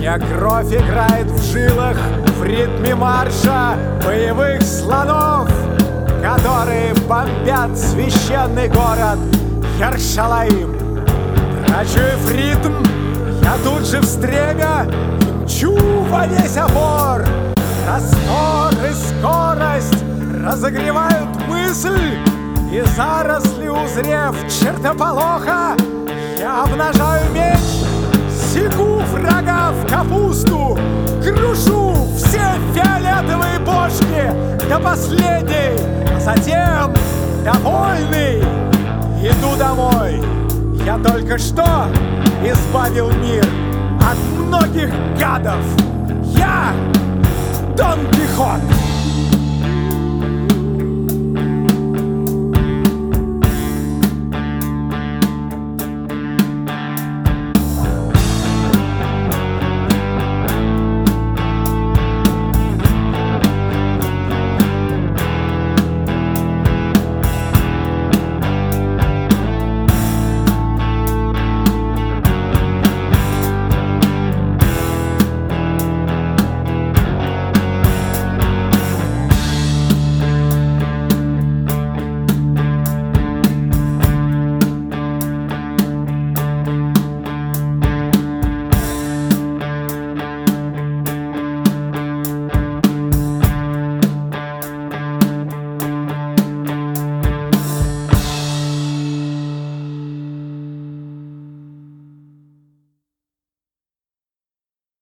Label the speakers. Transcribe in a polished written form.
Speaker 1: Мне кровь играет в жилах в ритме марша боевых слонов, которые бомбят священный город Йерушалаим. Прочуяв ритм, я тут же в стремя и мчу во весь опор. Раствор и скорость разогревают мысль, и заросли узрев чертополоха, я обнажаю меч, секу врага в капусту, крушу все фиолетовые бошки до последней, а затем, довольный, иду домой. Я только что избавил мир от многих гадов. Я Дон Кихот.